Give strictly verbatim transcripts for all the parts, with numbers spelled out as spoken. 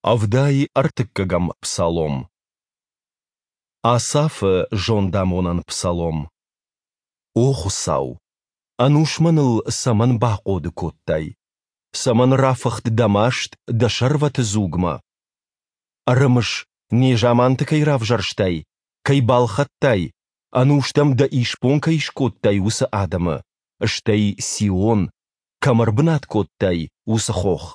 Авдай артыккагам псалом. Асафы жондамонан псалом. Охусау. Анушманыл саман бақоды коттай. Саман рафахт дамашт да шарват зугма. Арымыш не жаманты кайрав жарштай, кай балхаттай, ануштам да ишпон кайшкоттай усы адамы, штай Сион, камарбнат коттай усы хох.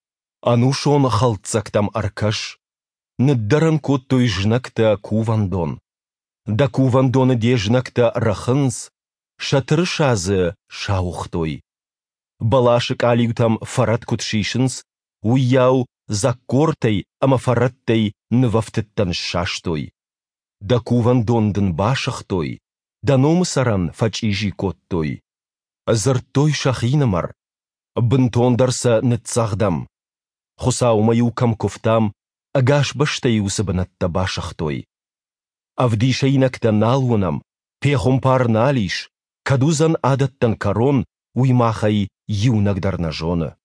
Анушон халтсактам аркаш, ныддаран коттой жнакта кувандон. Да кувандоны де жнакта рахынс, шатыры шазы шаухтой. Балашык алиютам фарат кутшишынс, уяу закортай ама фараттай нывафтыттан шаштой. Да кувандондын башахтой, да номысаран фачижи коттой. Зыртой шахинамар, бынтондарса нытсахдам. Хусау маю камковтам, агаш баштай усабанатта башахтой. Авдишайнакта налунам, пехом пар налиш, кадузан адаттан карон, уймахай юнагдарна жона.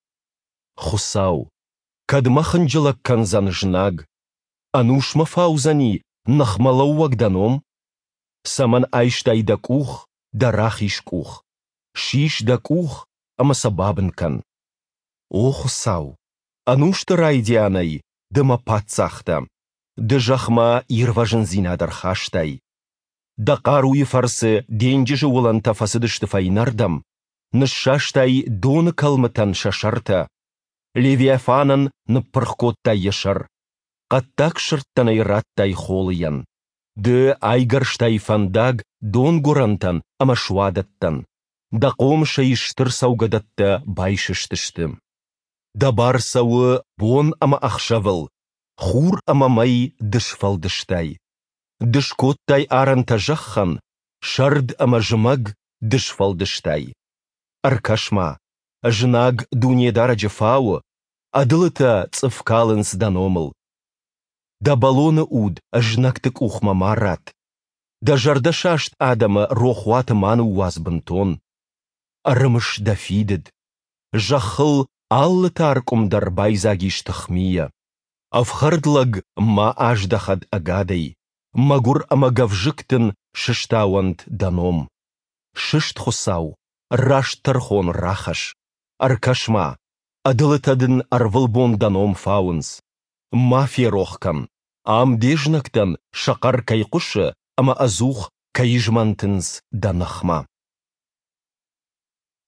Хусау, кадмахан джилаккан зан жнаг, анушма фаузани нахмалауак даном, саман айштай да кух, да рахиш кух, шиш да кух, ама сабабынкан. О хусау, анушта райдианай, дыма пацахта, да жахма ирважын зинадар хаштай. Да каруи фарсы денджижі оланта фасыдышты файнардам, нышаштай доны калмытан шашарта, левиафанан ныппырхкоттай яшар, қаттак шырттанай раттай холыян, ды айгарштай фандаг дон горантан ама шуадаттан, да қомша иштыр саугадатта байшыштышты. Да барсауы бон ама ақшавыл, хур ама май дышфалдыштай. Дышкоттай аранта жақхан, шард ама жымаг дышфалдыштай. Аркашма, жнаг дунедара джефау, адылыта цыфкалынс даномыл. Да балоны уд жнактык ухма марат. Да жардашашт адама рохуаты ману уазбынтон. Арымыш да фидед. Жахыл аллы таркумдар байзагиш тахмия. Авхардлаг ма аждахад агадай. Магур амагавжыктын шыштауант даном. Шышт хосау, раш тархон рахаш. Аркашма, адылытадын арвылбон даном фаунс. Мафия рохкам, ам дежнактан шақар кайқушы, ама азух кайжмантынс данахма.